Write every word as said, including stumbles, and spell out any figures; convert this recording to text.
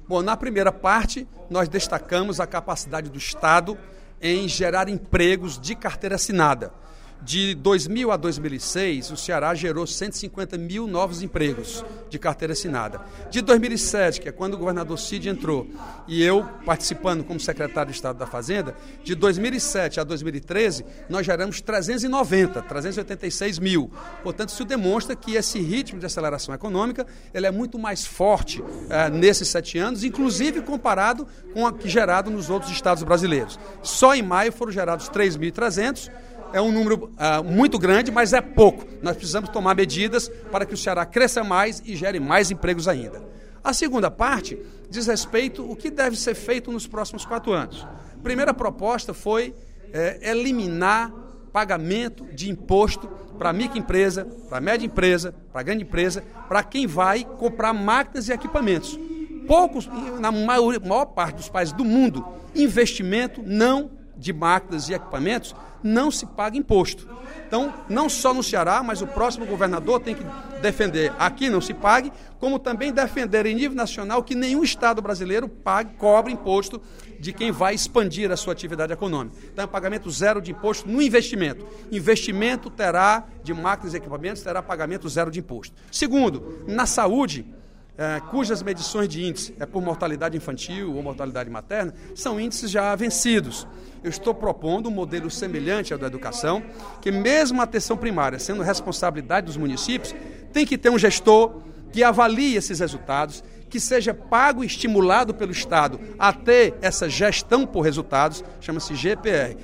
Bom, na primeira parte, nós destacamos a capacidade do Estado em gerar empregos de carteira assinada. De dois mil a dois mil e seis, o Ceará gerou cento e cinquenta mil novos empregos de carteira assinada. De dois mil e sete, que é quando o governador Cid entrou, e eu participando como secretário de Estado da Fazenda, de dois mil e sete a dois mil e treze, nós geramos trezentos e noventa, trezentos e oitenta e seis mil. Portanto, isso demonstra que esse ritmo de aceleração econômica ele é muito mais forte eh, nesses sete anos, inclusive comparado com o que gerado nos outros estados brasileiros. Só em maio foram gerados três mil e trezentos. É um número uh, muito grande, mas é pouco. Nós precisamos tomar medidas para que o Ceará cresça mais e gere mais empregos ainda. A segunda parte diz respeito ao que deve ser feito nos próximos quatro anos. A primeira proposta foi é, eliminar pagamento de imposto para a microempresa, para a média empresa, para a grande empresa, para quem vai comprar máquinas e equipamentos. Poucos, na maior, maior parte dos países do mundo, investimento não de máquinas e equipamentos não se paga imposto. Então, não só no Ceará, mas o próximo governador tem que defender aqui não se pague, como também defender em nível nacional que nenhum estado brasileiro pague, cobre imposto de quem vai expandir a sua atividade econômica. Então, é pagamento zero de imposto no investimento. Investimento terá, de máquinas e equipamentos, terá pagamento zero de imposto. Segundo, na saúde, É, cujas medições de índice é por mortalidade infantil ou mortalidade materna, são índices já vencidos. Eu estou propondo um modelo semelhante ao da educação, que mesmo a atenção primária sendo responsabilidade dos municípios, tem que ter um gestor que avalie esses resultados, que seja pago e estimulado pelo Estado a ter essa gestão por resultados, chama-se G P R.